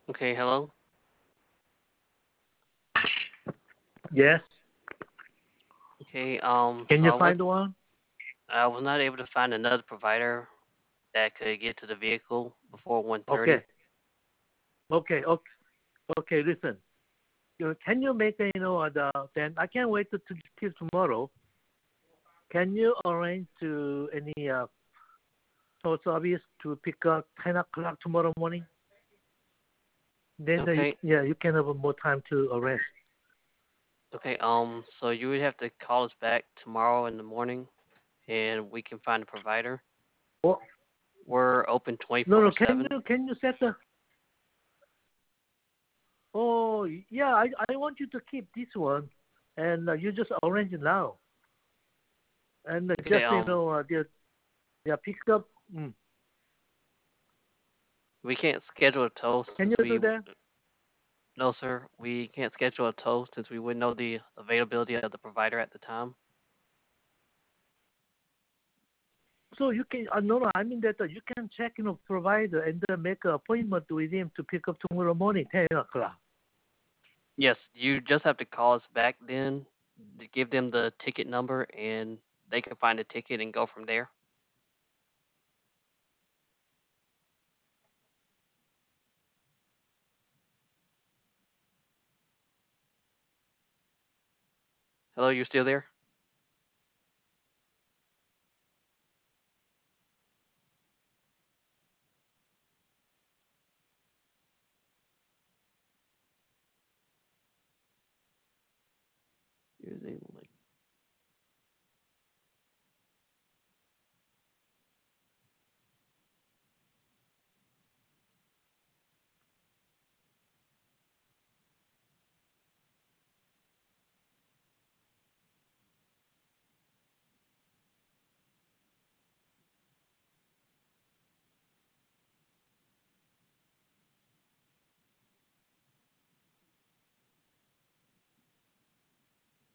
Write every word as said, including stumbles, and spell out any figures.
Okay, hello. Yes. Okay, um, Can so you I went. find one? I was not able to find another provider that could get to the vehicle before one thirty. Okay. Okay. Okay. Okay. Listen. You, can you make a, you know uh, the then I can't wait to, to till tomorrow. Can you arrange to any uh tow service to pick up ten o'clock tomorrow morning? Then uh, you Okay, yeah you can have more time to arrange. okay. Um, so you would have to call us back tomorrow in the morning, and we can find a provider. Oh We're open no no twenty-four can seven. you can you set the oh yeah I I want you to keep this one, and uh, you just arrange it now, and uh, Okay. just you Um, know uh, the yeah pick up. Mm. we can't schedule a tow Can since you do we. that? No, sir. We can't schedule a tow since we wouldn't know the availability of the provider at the time. So you can, uh, no, no, I mean that uh, you can check, you know, provider and uh, make an appointment with him to pick up tomorrow morning, ten o'clock. Yes, you just have to call us back then, to give them the ticket number, and they can find a ticket and go from there. Hello, you still there? Using like